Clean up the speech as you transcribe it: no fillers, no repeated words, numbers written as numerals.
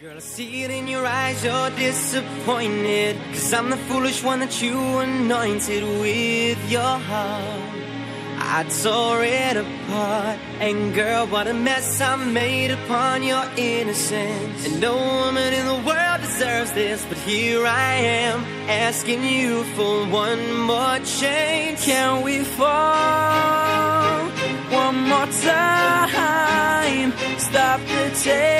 Girl, I see it in your eyes, you're disappointed, 'cause I'm the foolish one that you anointed with your heart. I tore it apart, and girl, what a mess I made upon your innocence. And no woman in the world deserves this, but here I am, asking you for one more chance. Can we fall one more time? Stop the tape.